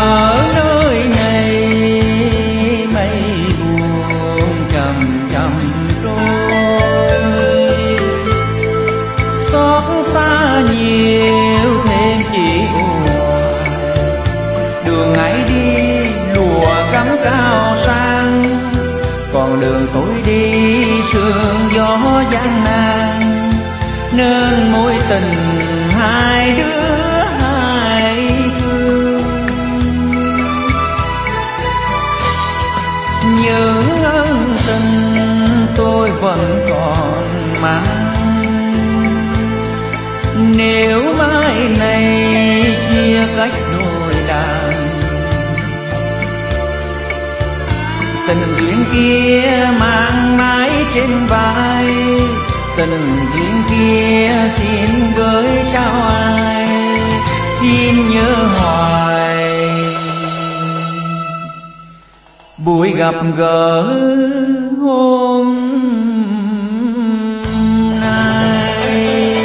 ở nơi này mây buồn chầm chầm trôi, xót xa nhiều thêm chỉ buồn. Đường ấy đi lùa gắm cao sang, còn đường tôi đi sương gió gian nan, nên mối tình hai đứa hai phương. Những ân tình tôi vẫn còn mang, nếu mai này chia cách đôi đàn, tình duyên kia mang mãi trên vai, tình duyên kia xin gửi trao ai, xin nhớ hoài buổi gặp gỡ hôm nay.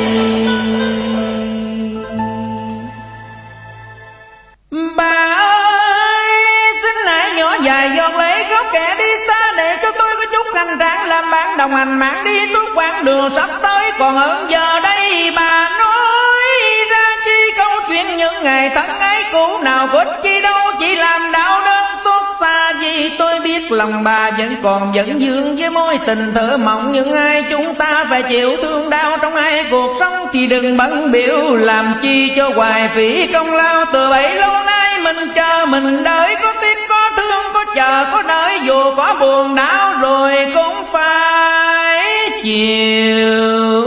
Bà ơi, xin hãy nhỏ dài giọt lệ khóc kẻ đi xa, để cho tôi có chút hành trang làm bạn đồng hành mạng đi suốt quãng đường sắp tới. Còn hơn giờ đây bà nói ra chi câu chuyện những ngày thân ấy cũ, nào có ích chi đâu, chỉ làm đau đớn tốt xa. Vì tôi biết lòng bà vẫn còn vẫn dương với mối tình thơ mộng, những ai chúng ta phải chịu thương đau trong hai cuộc sống. Thì đừng bận biểu làm chi cho hoài phí công lao, từ bấy lâu nay mình chờ mình đợi, có tiếc có thương có chờ có đợi, dù có buồn đau rồi cũng phải chịu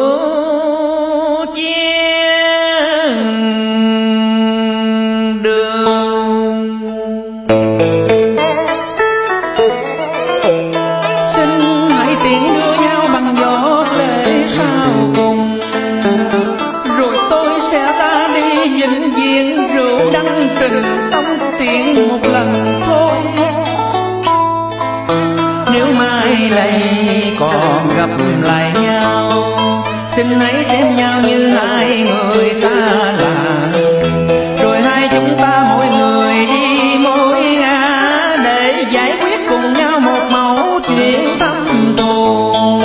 chia đường. Xin hãy tiễn đưa nhau bằng gió lệ sau cùng, rồi tôi sẽ ra đi vĩnh viễn rượu đăng trình tông tiễn một lần thôi. Nếu mai này còn gặp lại nhau, xin hãy xem nhau như hai người xa lạ, rồi hai chúng ta mỗi người đi mỗi ngã, để giải quyết cùng nhau một mẩu chuyện thâm thù.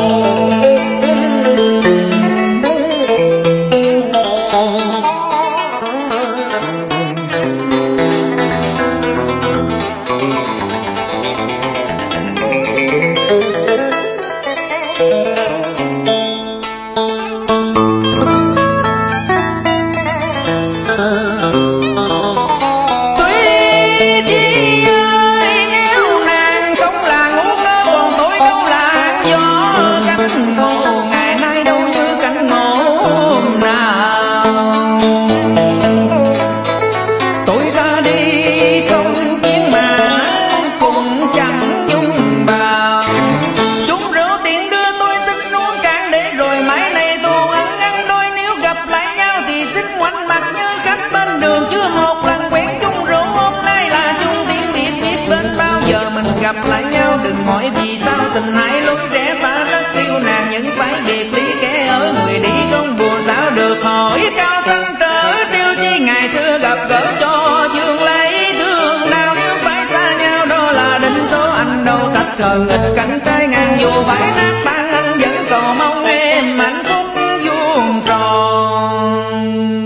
Gặp lại nhau đừng hỏi vì sao tình hãy lối rẽ, ta rất yêu nàng nhưng phải biệt ly, kẻ ở người đi không buồn sao được. Hỏi cao thanh trở tiêu chi ngày xưa gặp gỡ cho dương lấy thương nào, nếu phải xa nhau đó là định số. Anh đâu cách trời nghịch cảnh trái ngang, dù phải nát tan anh vẫn còn mong em hạnh phúc vuông tròn.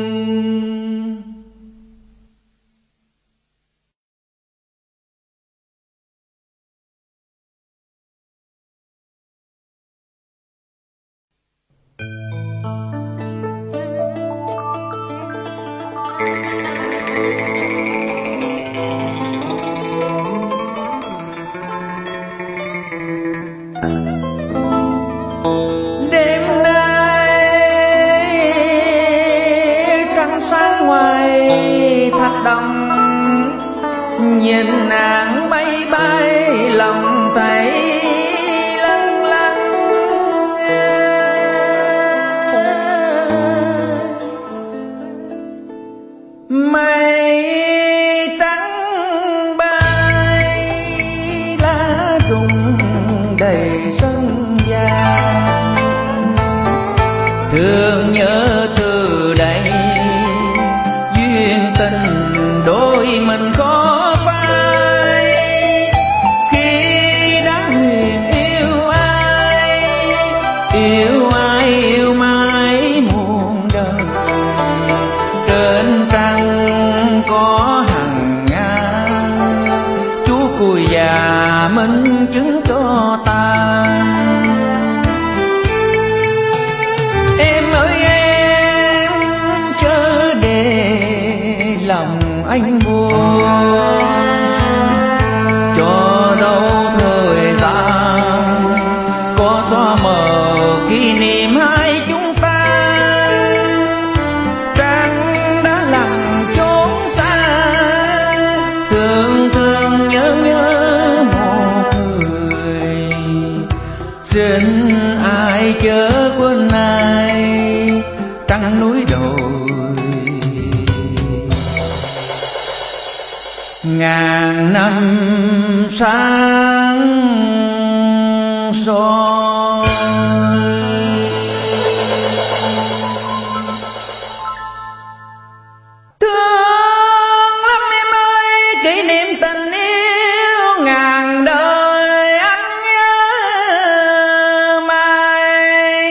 Đêm nay trăng sáng ngoài thạch đồng, nhìn nàng bay bay lòng thấy lâng lâng. Mây trắng bay lá rụng đầy sân vàng, thương nhớ từ đây duyên tình đôi mình khó cho ta. Em ơi em chớ để lòng anh buồn, cho dấu thời gian có xóa mờ kỷ niệm hai chúng ta. Trăng đã lặng chốn xa, thương thương nhớ nhớ một người. Xin ai chớ quên ai trăng núi đồi. Ngàn năm sáng soi. Thương lắm em ơi, kỷ niệm tình yêu ngàn đời anh nhớ mãi.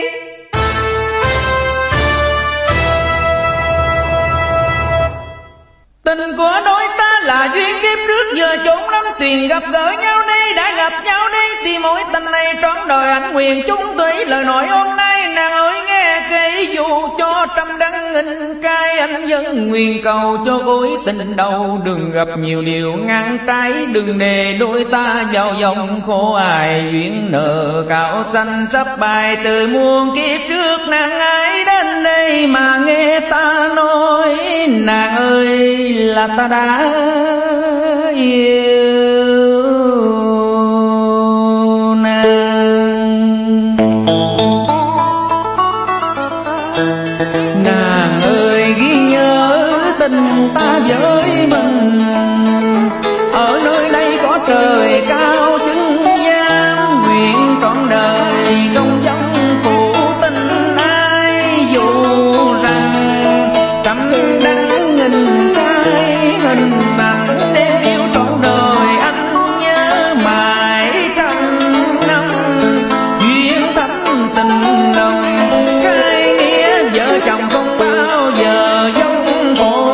Tình của đôi ta là duyên kiếp trước, giờ chốn lắm thuyền gặp gỡ nhau đây, đã gặp nhau đây thì mối tình này trọn đời anh nguyện chung thủy. Lời nói hôm nay nàng ơi nghe kỹ, dù cho trăm đắng nghìn cay anh vẫn nguyện cầu cho gối tình đầu. Đừng gặp nhiều điều ngang trái, đừng để đôi ta vào vòng khổ ai. Duyên nợ cao xanh sắp bài từ muôn kiếp trước, nàng ai đến đây mà nghe ta nói. Nàng ơi là ta đã yêu nàng. Nàng ơi ghi nhớ tình ta với mình, ở nơi đây có trời cao chứng giám. Nguyện trọn đời không vắng phụ tình ai, dù rằng trăm đắng nghìn cái hình ảnh đem yêu trọn đời anh nhớ mãi. Trăm năm duyên thắm tình nồng, cái nghĩa vợ chồng không bao giờ giống khổ.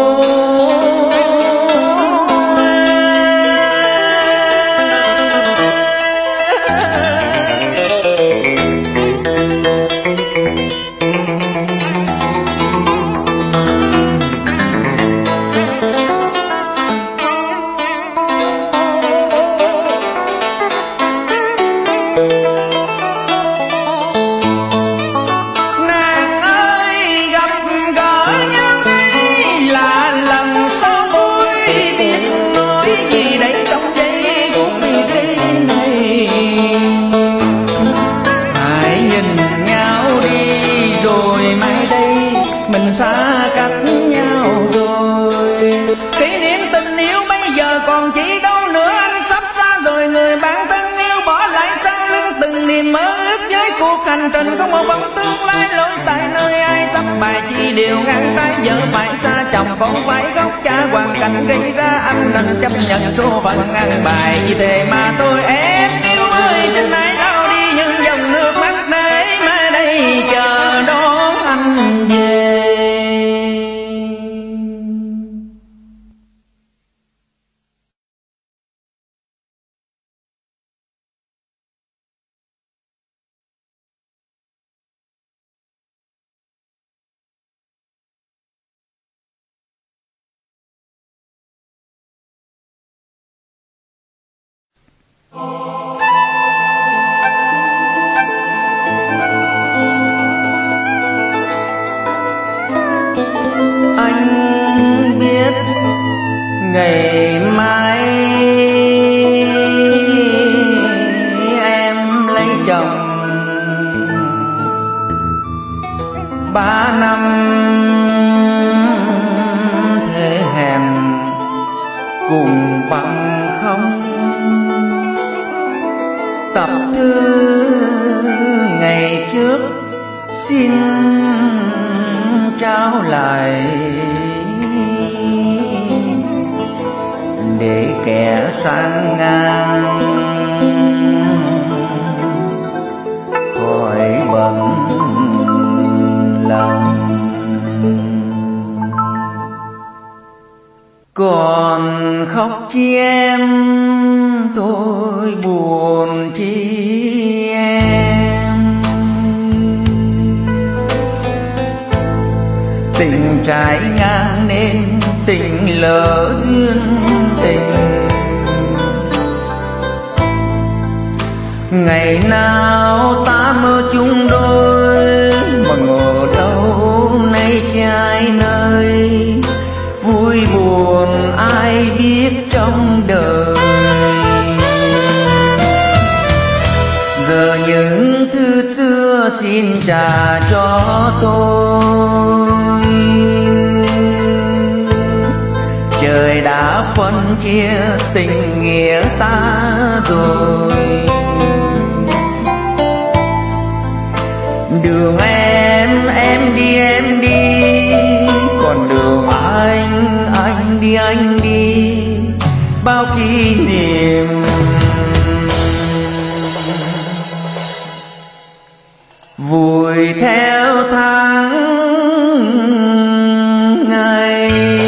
Mình xa cách nhau rồi, kỷ niệm tình yêu bây giờ còn chỉ đâu nữa. Anh sắp xa rồi, người bạn thân yêu bỏ lại sau lưng. Từng niềm mơ ước với cuộc hành trình không một bóng tương lai. Lối tại nơi ai tấp bài chi điều ngang trái, vợ phải xa chồng không phải gốc cha. Hoàn cảnh gây ra anh nên chấp nhận số phận ăn bài. Vì thế mà tôi em yêu ơi, xin hãy lau đi những dòng nước mắt để mai đây chờ đón anh về. Anh biết ngày mai em lấy chồng, 3 năm thế hèn cùng bằng không. Tập thư ngày trước xin trao lại, để kẻ sang ngang khỏi bận lòng. Còn khóc chi em tôi buồn chi em. Tình trái ngang nên tình lỡ duyên tình. Ngày nào ta mơ chung đôi mà ngờ đâu nay trái nơi. Vui buồn ai biết trong đời. Giờ những thư xưa xin trả cho tôi. Trời đã phân chia tình nghĩa ta rồi. Đường em đi, còn đường anh đi, bao kỷ niệm. Vùi theo tháng ngày.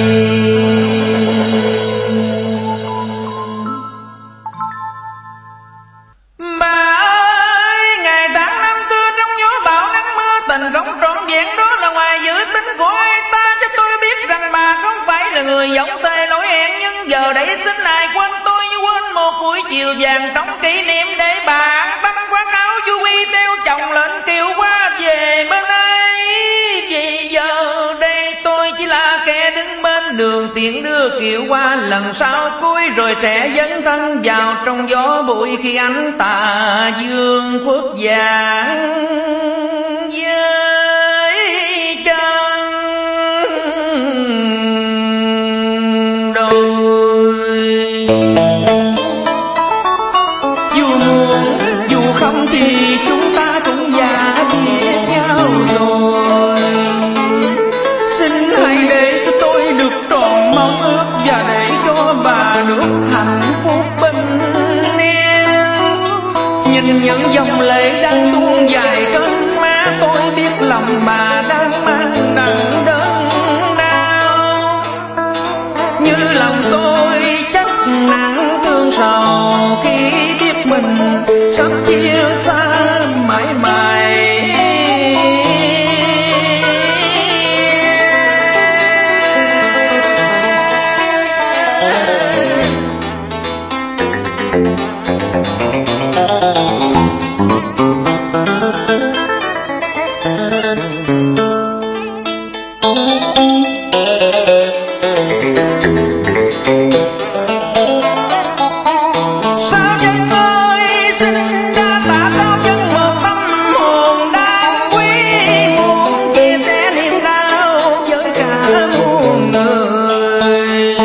Bà ơi, ngày tháng năm xưa trong gió bão nắng mưa, tình không trọn vẹn đó là ngoài dự tính của ai ta. Cho tôi biết rằng bà không phải là người giống thề nỗi hẹn, nhưng giờ đây xin ai quên tôi như quên một buổi chiều vàng trong kỷ niệm. Để bà an tâm khoác áo vui theo chồng lên kêu qua về bên ấy. Vì giờ đây tôi chỉ là kẻ đứng bên đường tiện đưa kiệu qua, lần sau cuối rồi sẽ dấn thân vào trong gió bụi khi ánh tà dương khuất vàng với chân đôi. Dù muốn dù không thì chúng ta cũng già chia nhau rồi. Xin hãy để cho tôi được tròn mong ước và để cho bà được hạnh phúc bình yên. Nhìn những dòng lệ đang tuôn dài trên má, tôi biết lòng bà đang mang nặng đớn đau. Như lòng tôi chắc nặng thương sầu khi biết mình sắp chia xa mãi mãi. Sao dân ơi xin đa tạ, sao dân một tâm hồn đáng quý, muốn chia sẻ niềm đau với cả muôn người.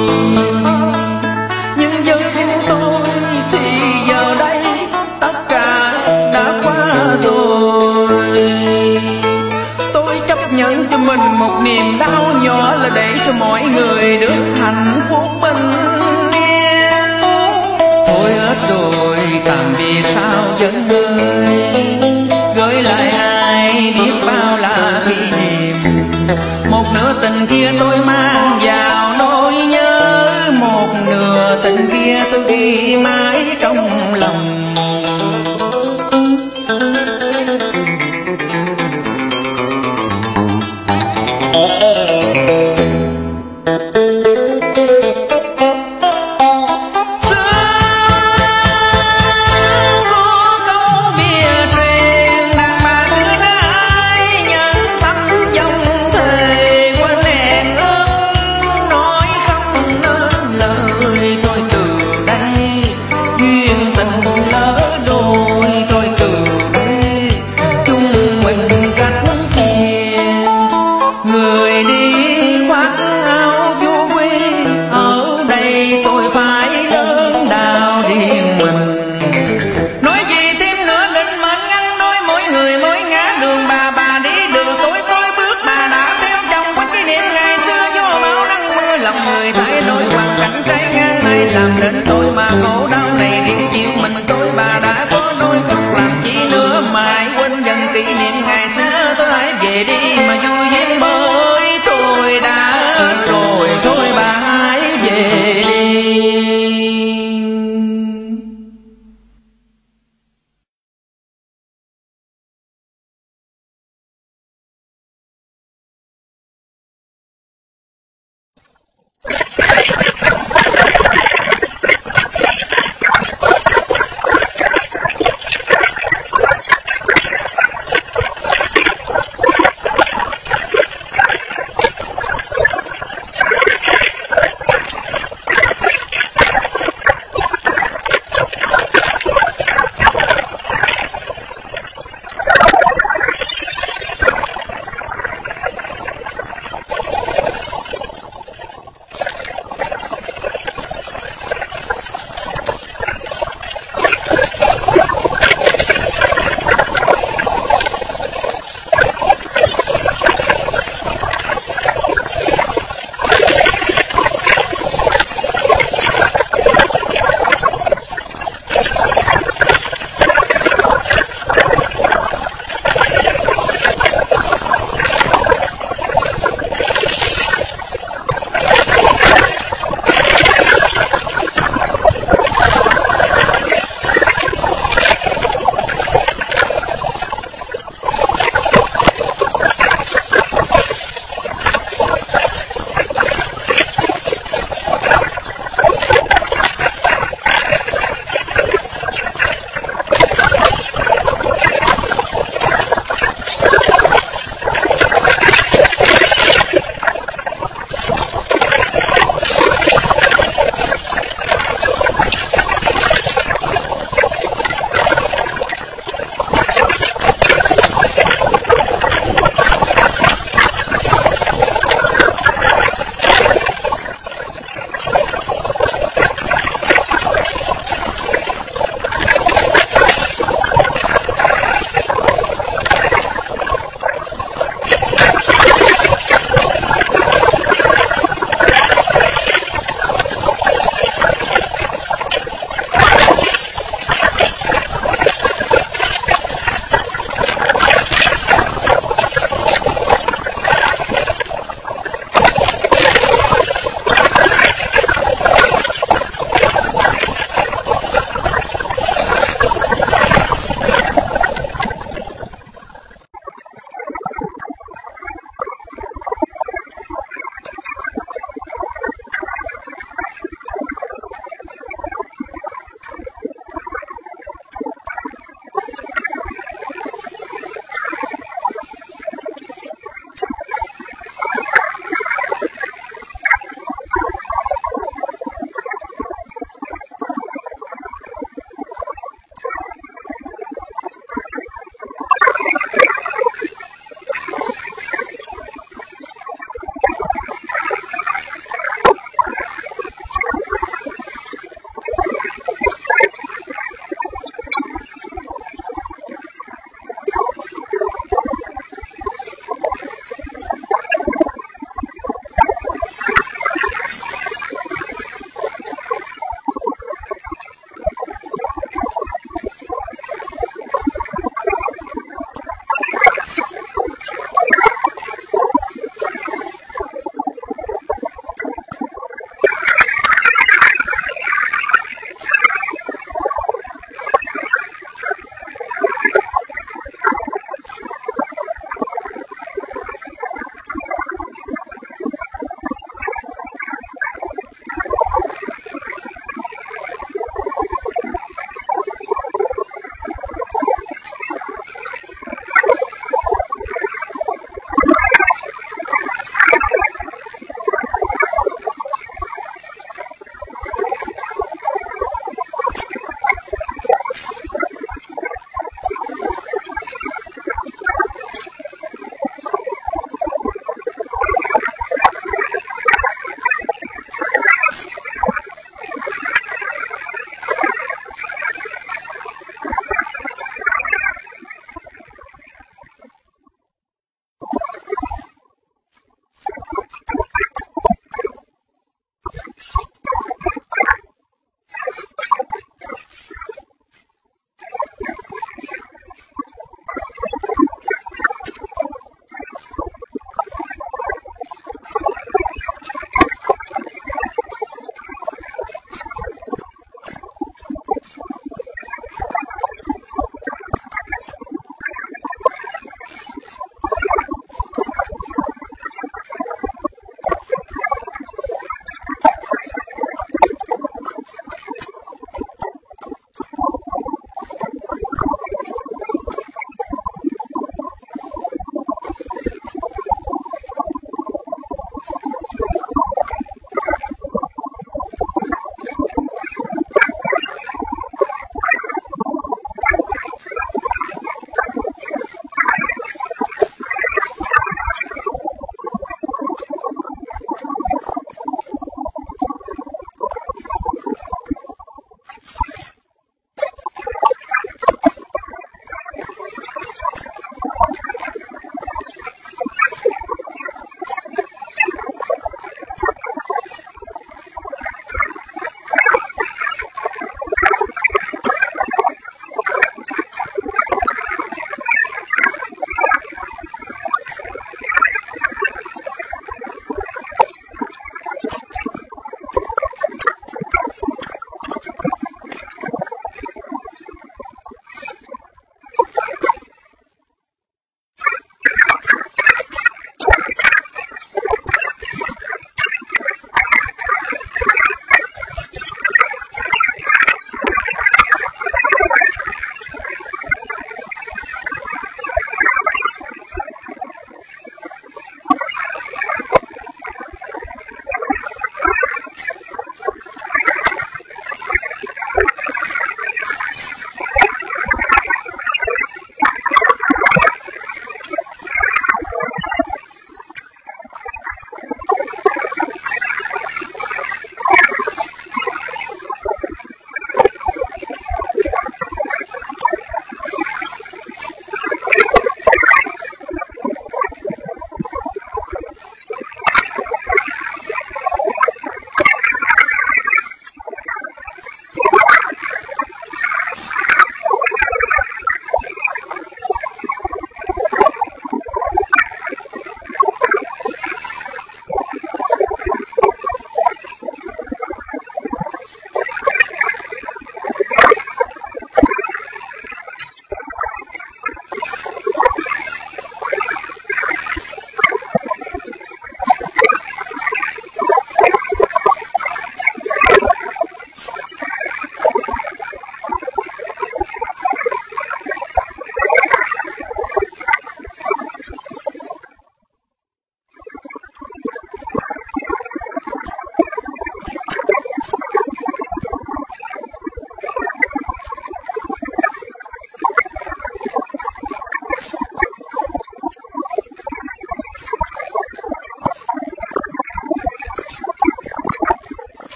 Nhưng với riêng tôi thì giờ đây tất cả đã qua rồi. Tôi chấp nhận cho mình một niềm đau nhỏ là để cho mọi người được hạnh phúc bình yên. Thôi hết rồi tạm biệt sao dân ơi, gửi lại ai biết bao là kỷ niệm. Một nửa tình kia tôi mang vào nỗi nhớ, một nửa tình kia tôi ghi mãi trong